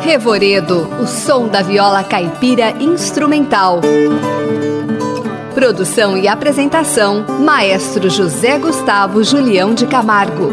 Revoredo, o som da viola caipira instrumental. Produção e apresentação, Maestro José Gustavo Julião de Camargo.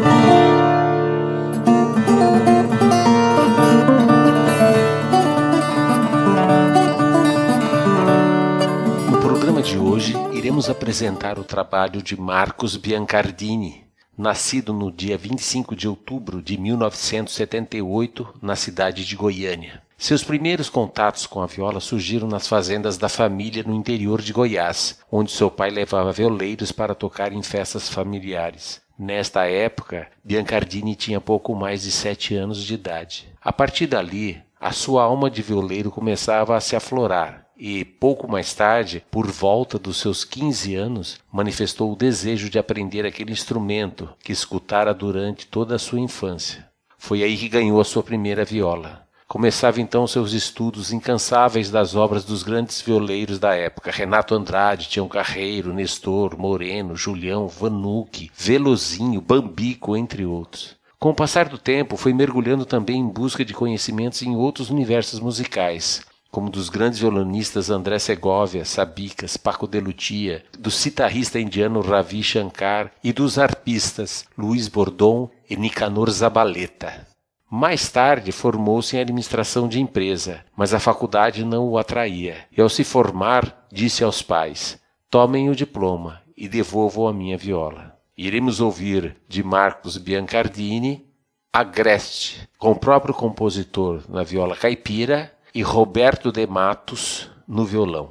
No programa de hoje, iremos apresentar o trabalho de Marcos Biancardini, nascido no dia 25 de outubro de 1978, na cidade de Goiânia. Seus primeiros contatos com a viola surgiram nas fazendas da família no interior de Goiás, onde seu pai levava violeiros para tocar em festas familiares. Nesta época, Biancardini tinha pouco mais de 7 anos de idade. A partir dali, a sua alma de violeiro começava a se aflorar. E, pouco mais tarde, por volta dos seus 15 anos, manifestou o desejo de aprender aquele instrumento que escutara durante toda a sua infância. Foi aí que ganhou a sua primeira viola. Começava então seus estudos incansáveis das obras dos grandes violeiros da época: Renato Andrade, Tião Carreiro, Nestor, Moreno, Julião, Vanucchi, Velozinho, Bambico, entre outros. Com o passar do tempo, foi mergulhando também em busca de conhecimentos em outros universos musicais, como dos grandes violonistas André Segovia, Sabicas, Paco de Lucia, do citarrista indiano Ravi Shankar e dos arpistas Luiz Bordon e Nicanor Zabaleta. Mais tarde formou-se em administração de empresa, mas a faculdade não o atraía, e ao se formar disse aos pais: tomem o diploma e devolvam a minha viola. Iremos ouvir de Marcos Biancardini Agreste, com o próprio compositor na viola caipira, e Roberto de Matos no violão.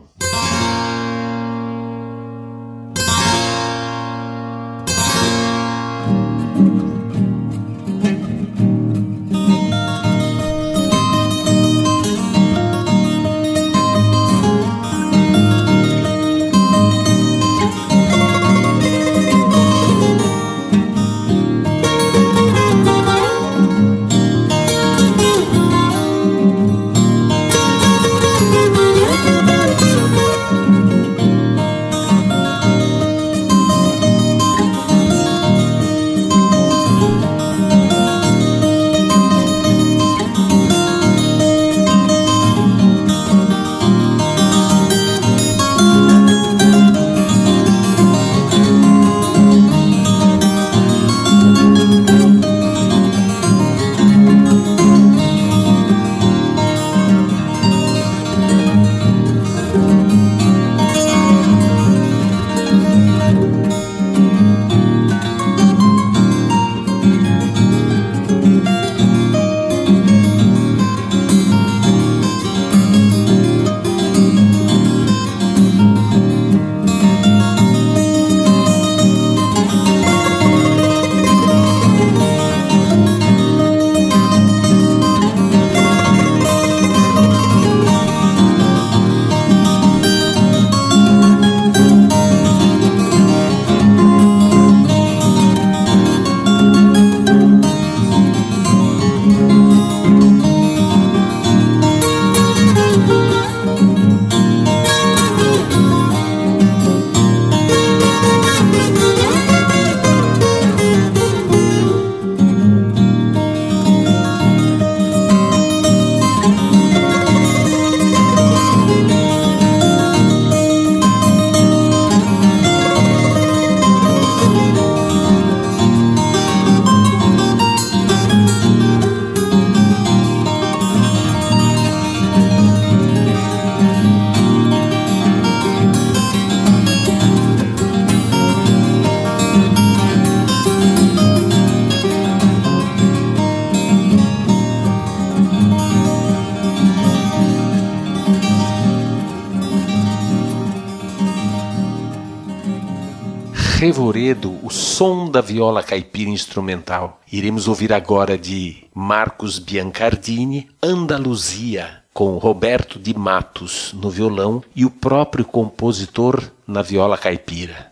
Revoredo, o som da viola caipira instrumental. Iremos ouvir agora de Marcos Biancardini, Andaluzia, com Roberto de Matos no violão e o próprio compositor na viola caipira.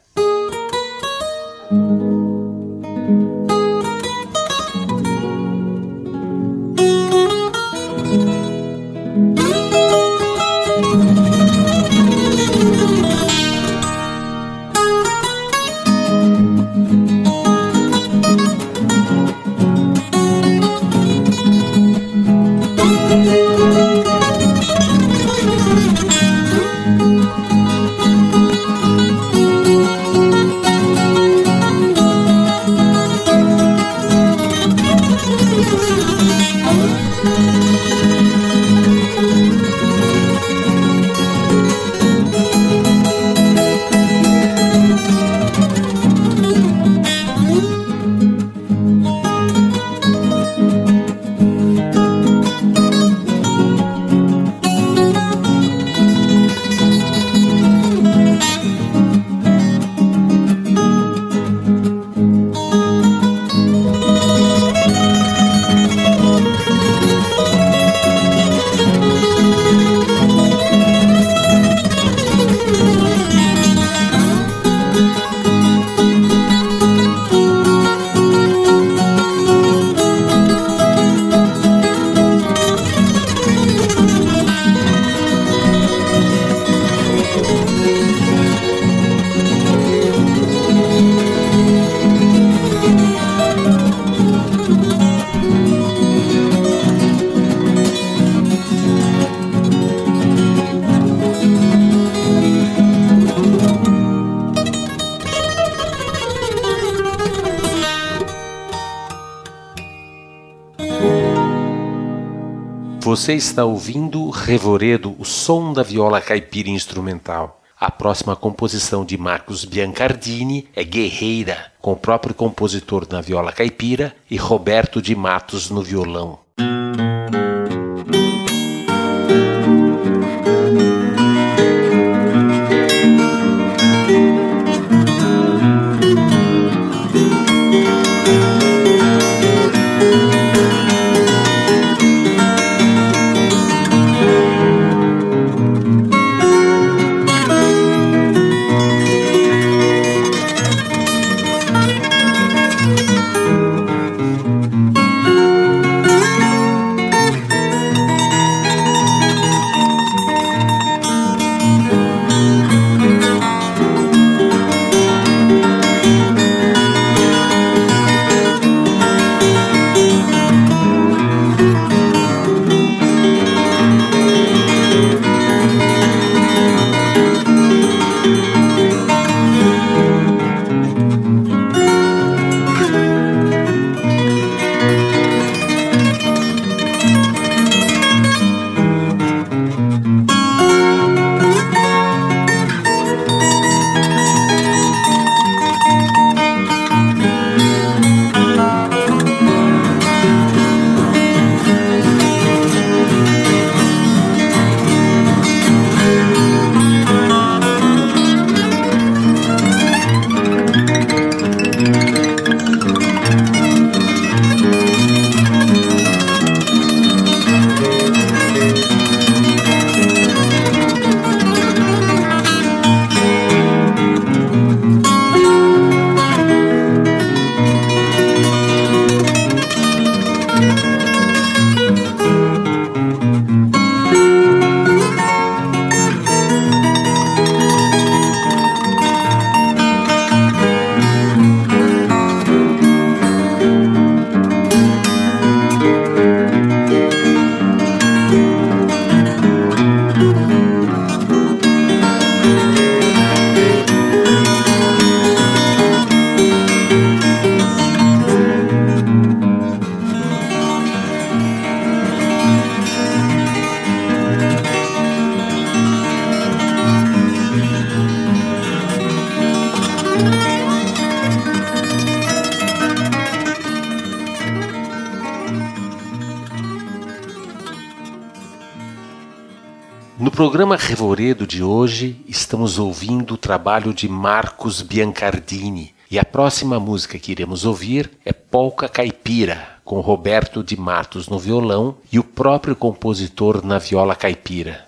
Você está ouvindo Revoredo, o som da viola caipira instrumental. A próxima composição de Marcos Biancardini é Guerreira, com o próprio compositor na viola caipira e Roberto de Matos no violão. No programa Revoredo de hoje, estamos ouvindo o trabalho de Marcos Biancardini. E a próxima música que iremos ouvir é Polca Caipira, com Roberto de Matos no violão e o próprio compositor na viola caipira.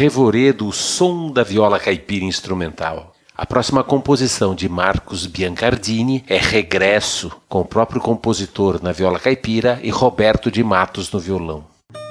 Revoredo, o som da viola caipira instrumental. A próxima composição de Marcos Biancardini é Regresso, com o próprio compositor na viola caipira e Roberto de Matos no violão.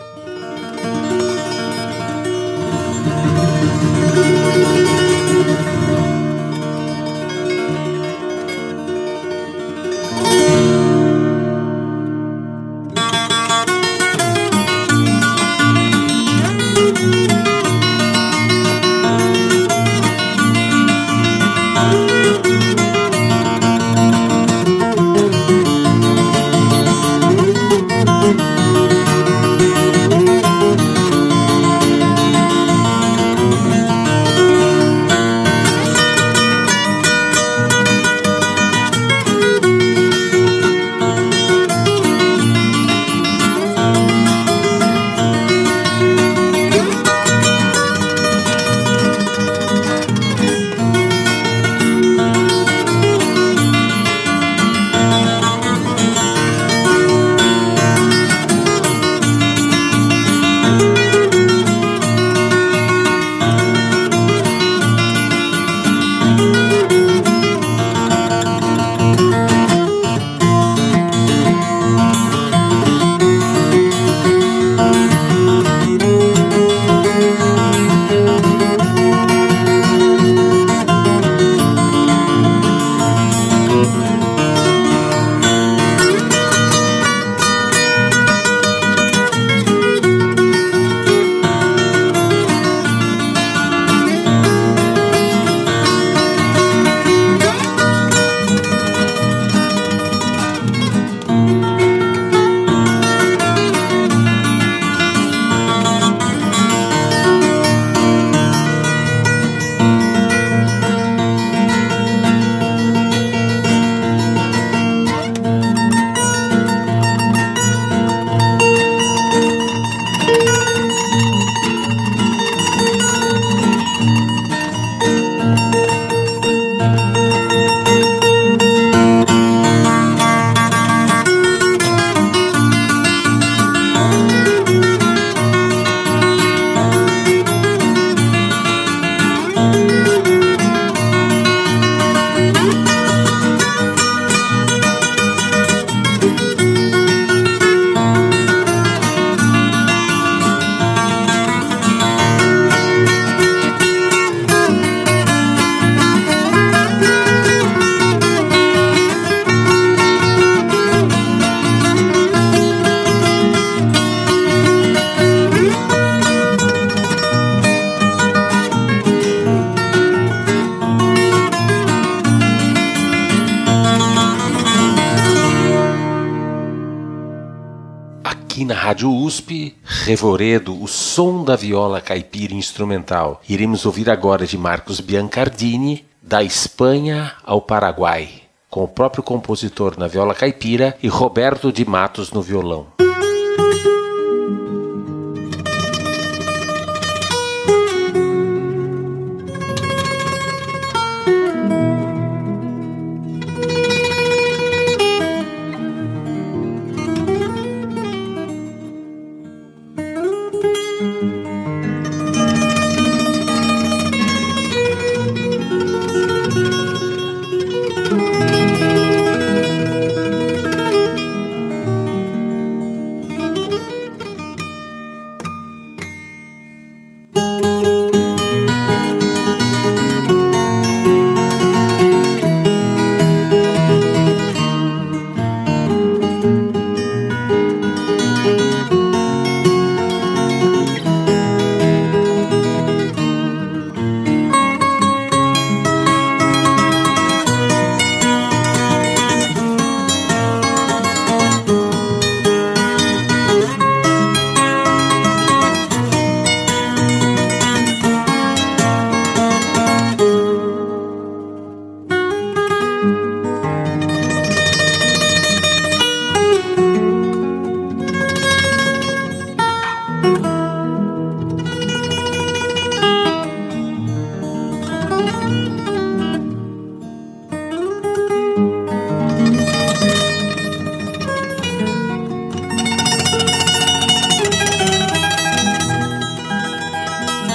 Aqui na Rádio USP, Revoredo, o som da viola caipira instrumental. Iremos ouvir agora de Marcos Biancardini, Da Espanha ao Paraguai, com o próprio compositor na viola caipira e Roberto de Matos no violão.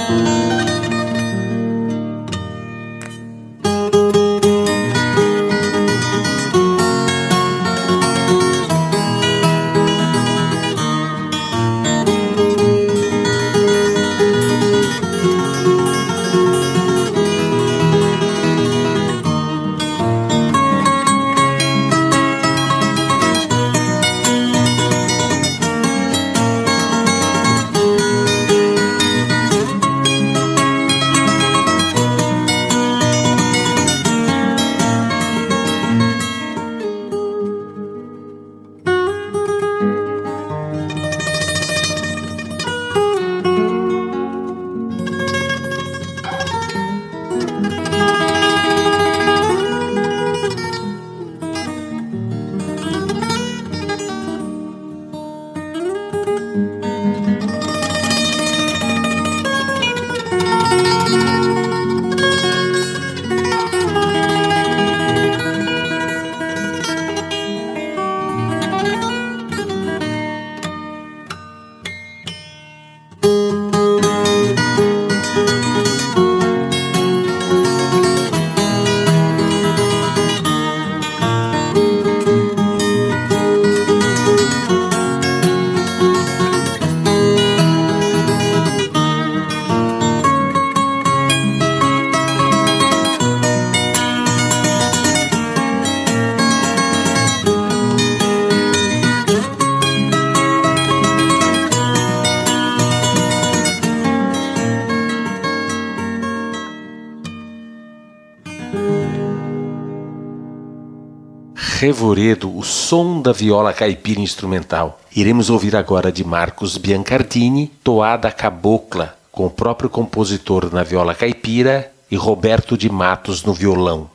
Revoredo, o som da viola caipira instrumental. Iremos ouvir agora de Marcos Biancardini, Toada Cabocla, com o próprio compositor na viola caipira e Roberto de Matos no violão.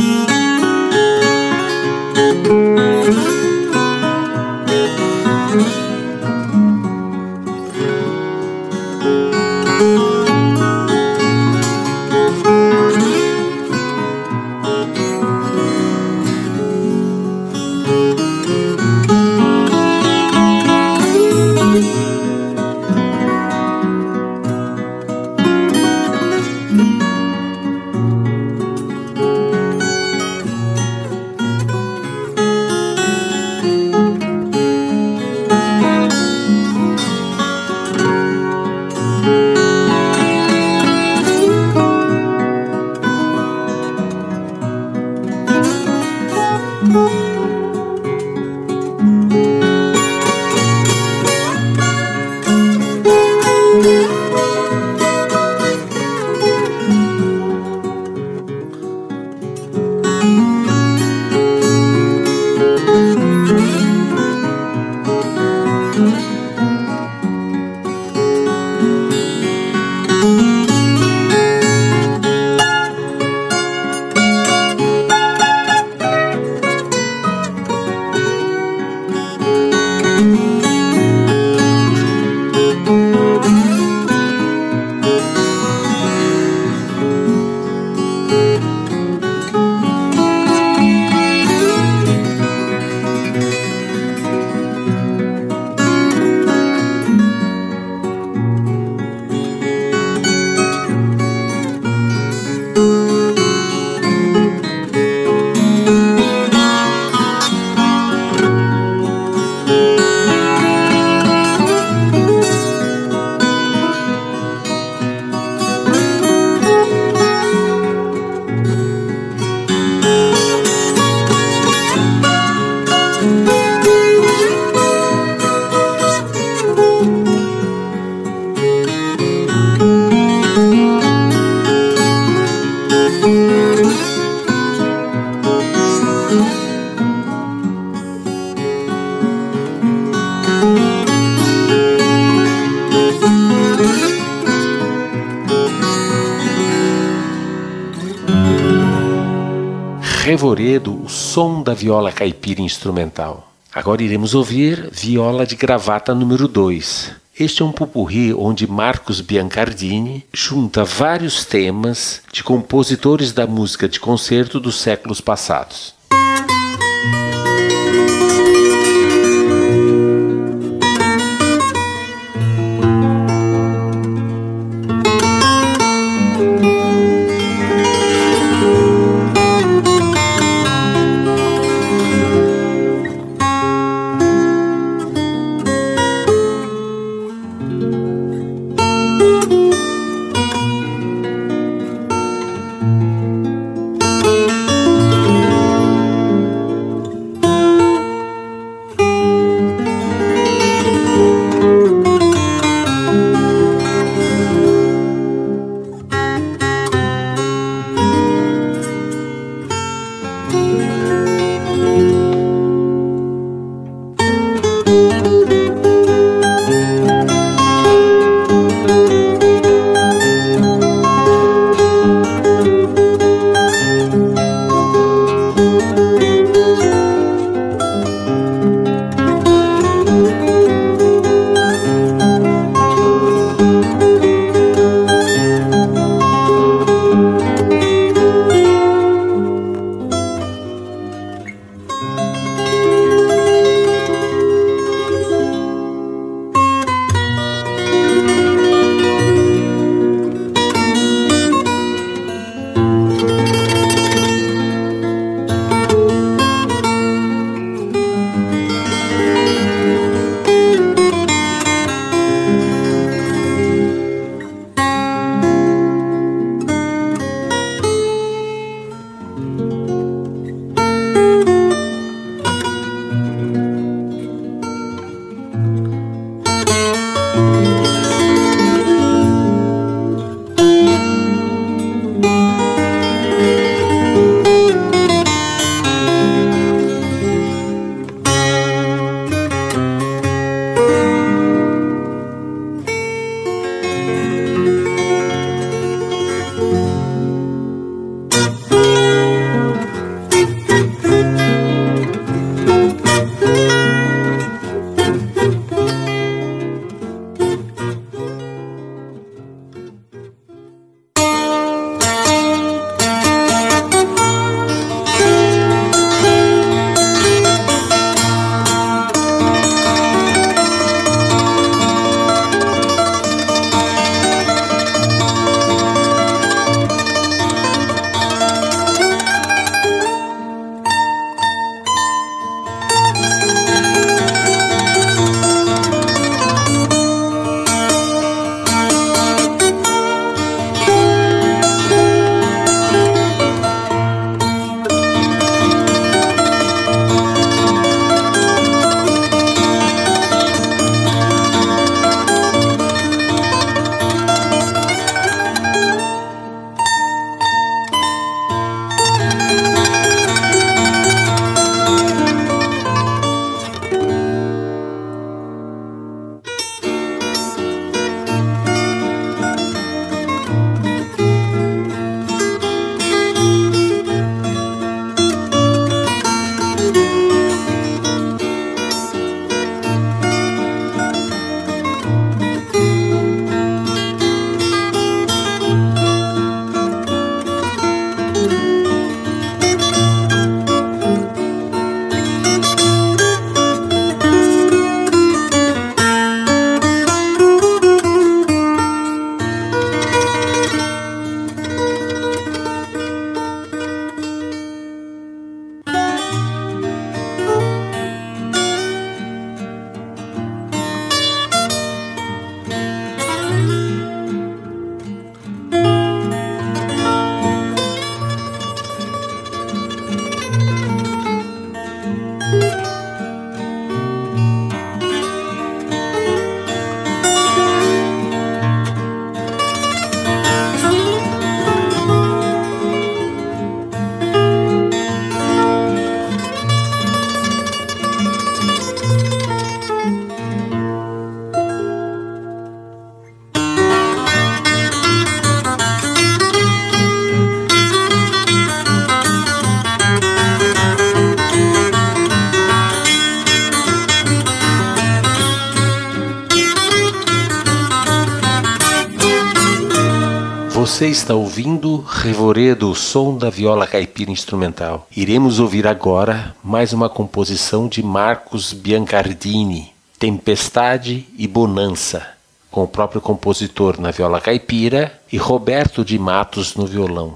Revoredo, o som da viola caipira instrumental. Agora iremos ouvir Viola de Gravata número 2. Este é um popurrí onde Marcos Biancardini junta vários temas de compositores da música de concerto dos séculos passados. Você está ouvindo Revoredo, o som da viola caipira instrumental. Iremos ouvir agora mais uma composição de Marcos Biancardini, Tempestade e Bonança, com o próprio compositor na viola caipira e Roberto de Matos no violão.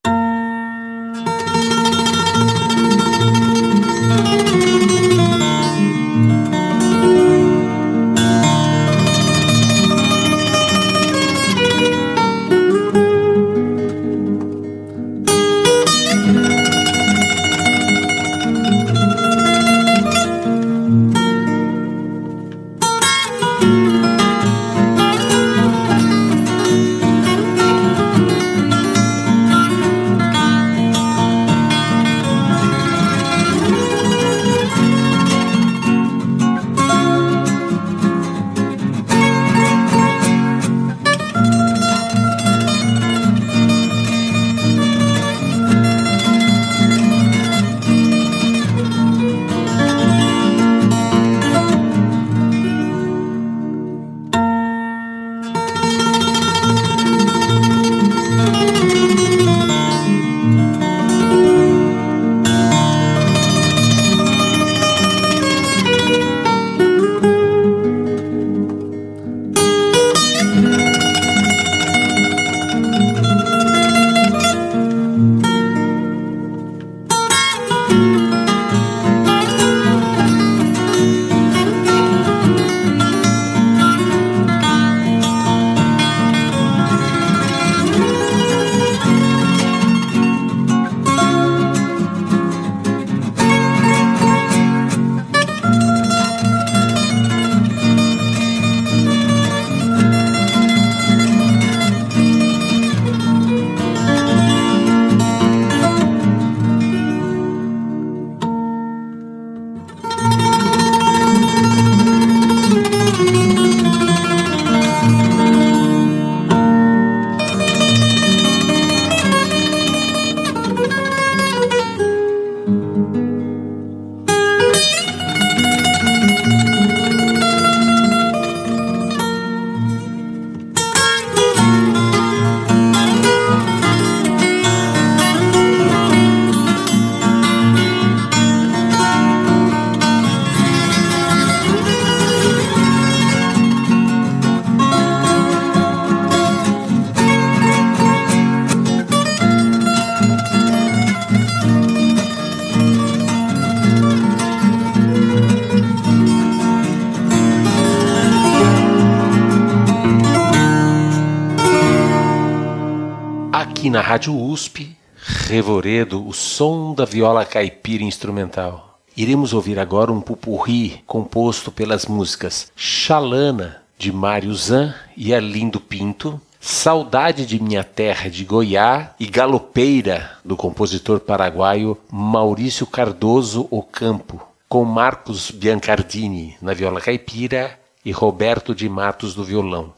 Aqui na Rádio USP, Revoredo, o som da viola caipira instrumental. Iremos ouvir agora um pupurri composto pelas músicas Xalana, de Mário Zan e Arlindo Pinto, Saudade de Minha Terra, de Goiás, e Galopeira, do compositor paraguaio Maurício Cardoso Ocampo, com Marcos Biancardini na viola caipira e Roberto de Matos no violão.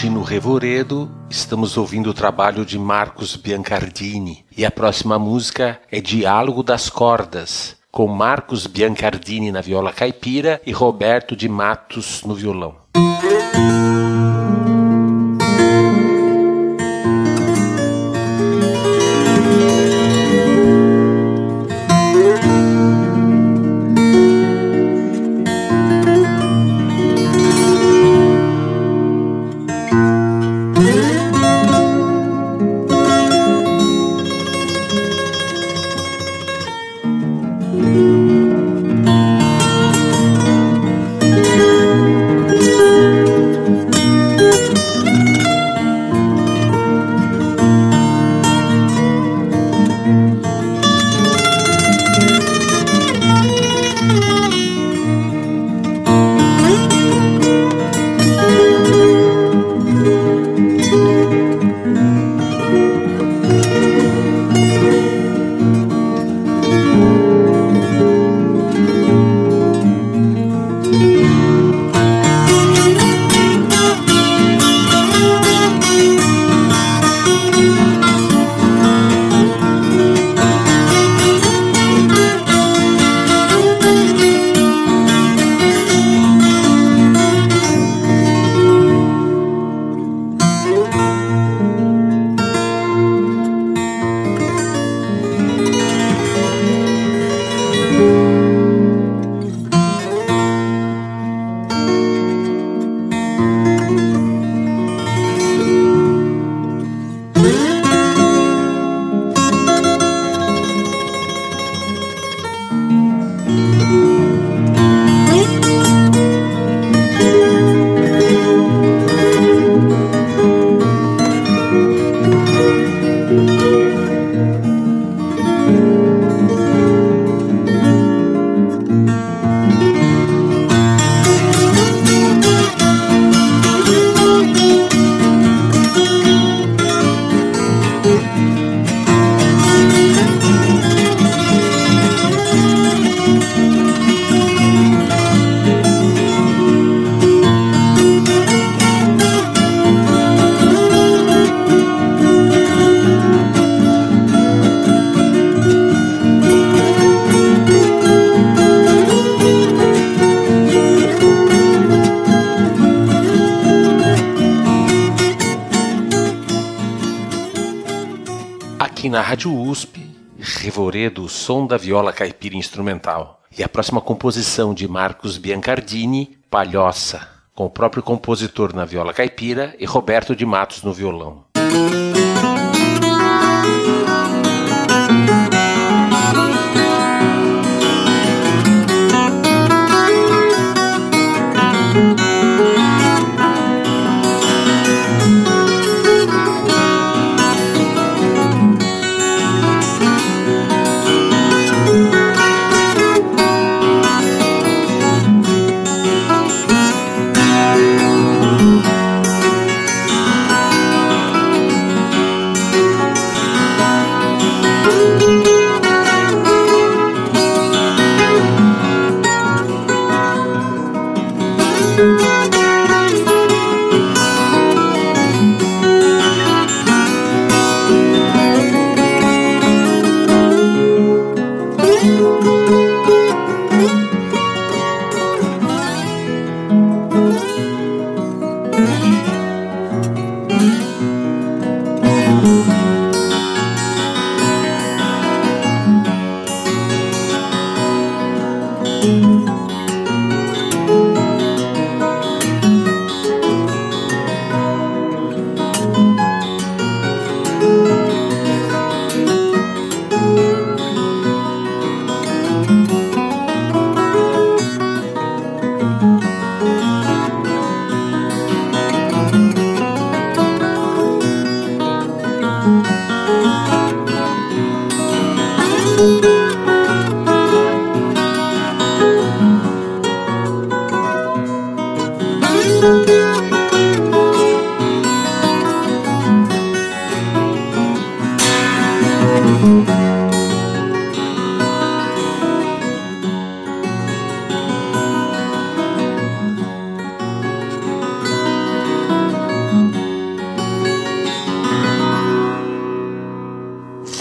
Hoje no Revoredo estamos ouvindo o trabalho de Marcos Biancardini e a próxima música é Diálogo das Cordas, com Marcos Biancardini na viola caipira e Roberto de Matos no violão. Aqui na Rádio USP, Revoredo, o som da viola caipira instrumental. E a próxima composição de Marcos Biancardini, Palhoça, com o próprio compositor na viola caipira e Roberto de Matos no violão.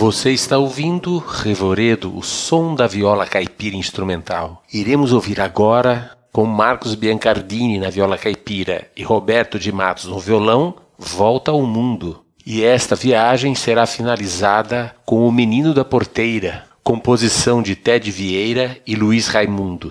Você está ouvindo Revoredo, o som da viola caipira instrumental. Iremos ouvir agora, com Marcos Biancardini na viola caipira e Roberto de Matos no violão, Volta ao Mundo. E esta viagem será finalizada com O Menino da Porteira, composição de Ted Vieira e Luiz Raimundo.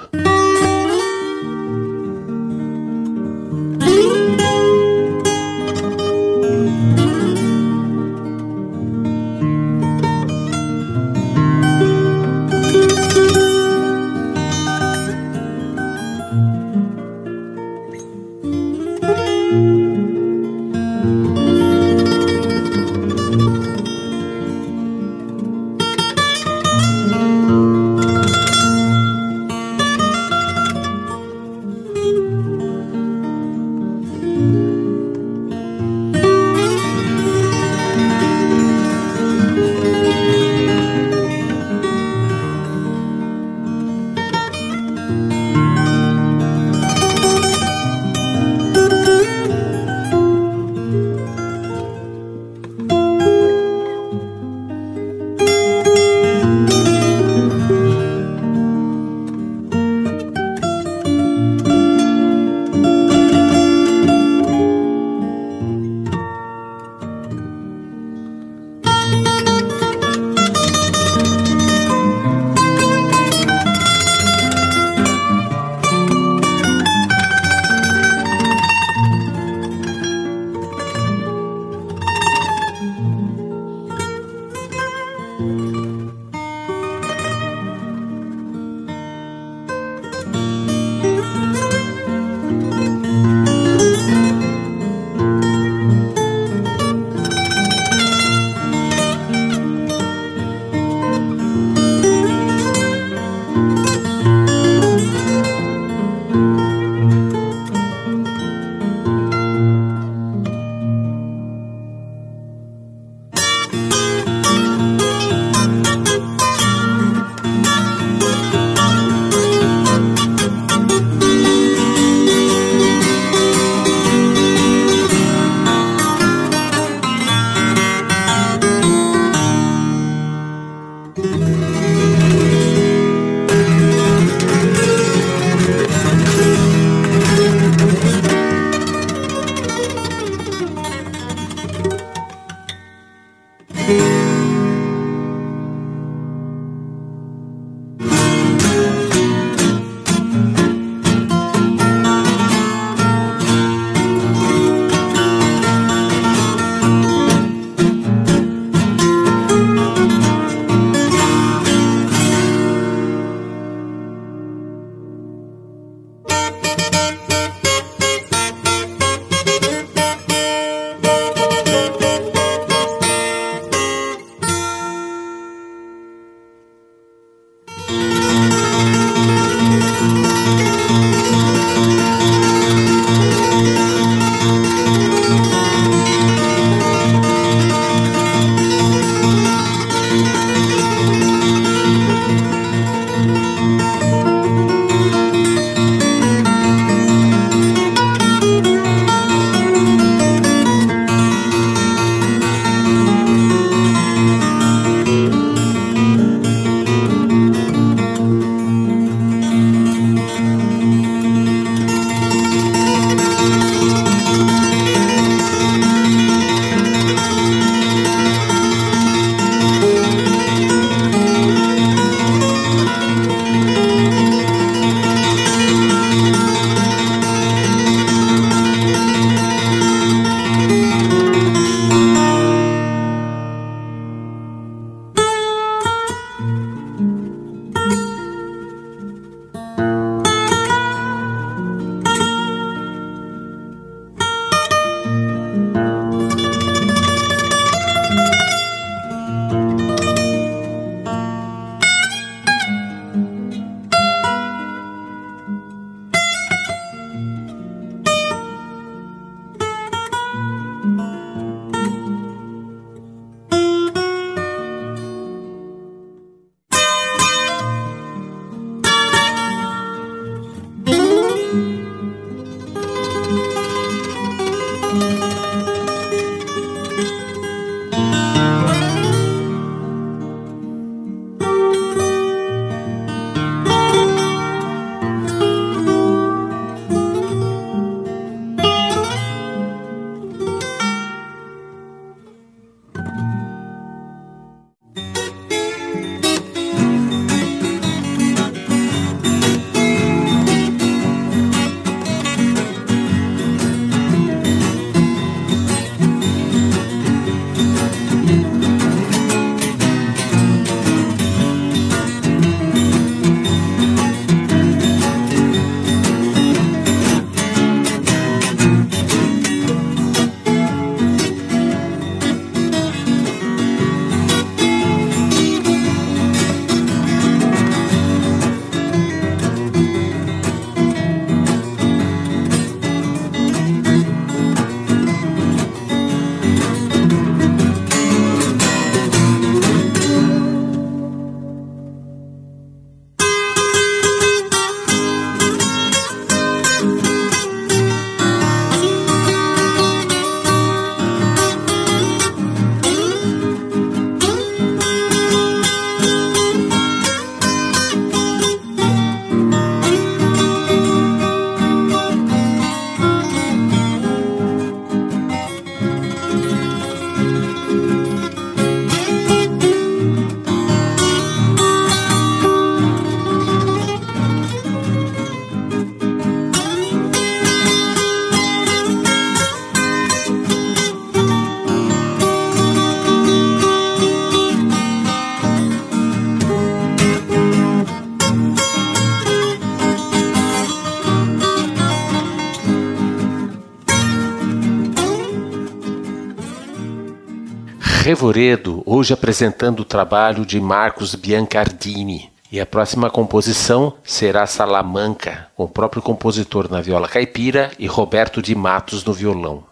Revoredo, hoje apresentando o trabalho de Marcos Biancardini. E a próxima composição será Salamanca, com o próprio compositor na viola caipira e Roberto de Matos no violão.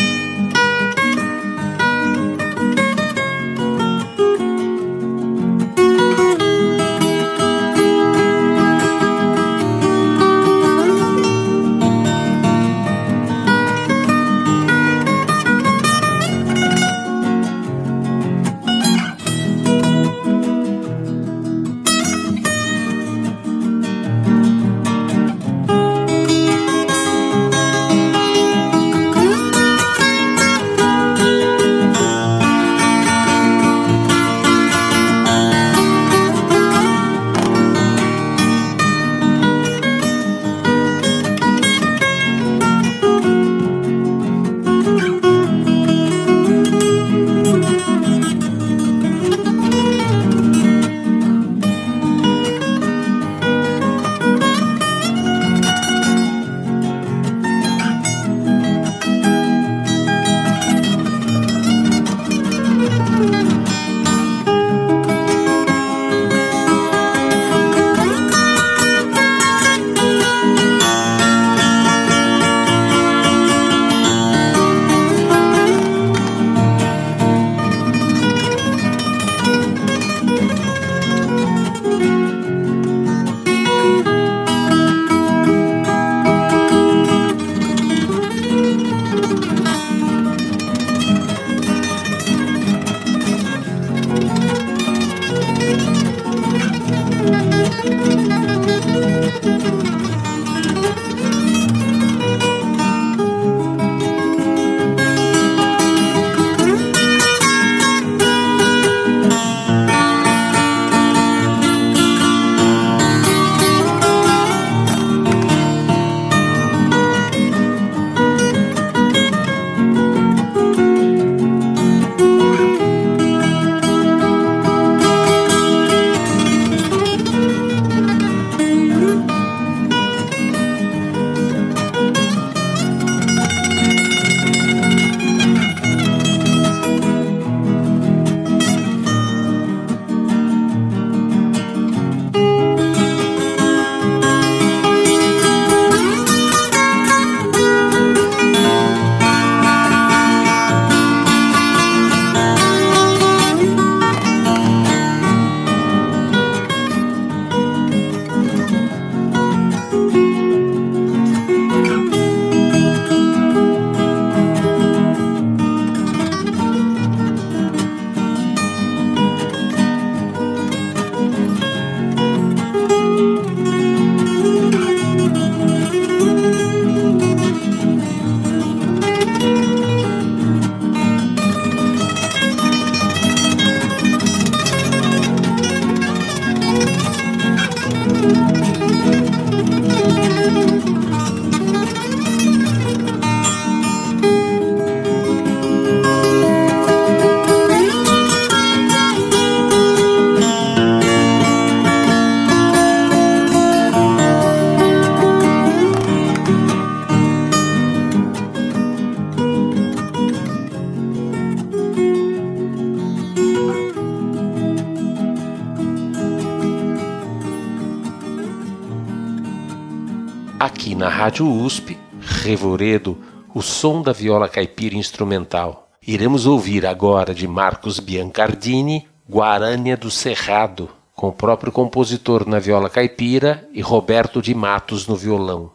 Aqui na Rádio USP, Revoredo, o som da viola caipira instrumental. Iremos ouvir agora de Marcos Biancardini, Guarânia do Cerrado, com o próprio compositor na viola caipira e Roberto de Matos no violão.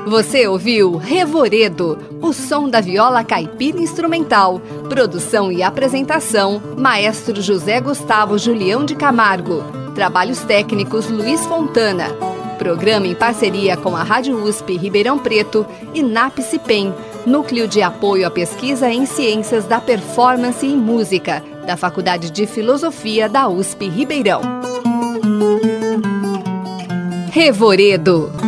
Você ouviu Revoredo, o som da viola caipira instrumental. Produção e apresentação, Maestro José Gustavo Julião de Camargo. Trabalhos técnicos, Luiz Fontana. Programa em parceria com a Rádio USP Ribeirão Preto e NAPCIPEM, Núcleo de Apoio à Pesquisa em Ciências da Performance e Música, da Faculdade de Filosofia da USP Ribeirão. Revoredo.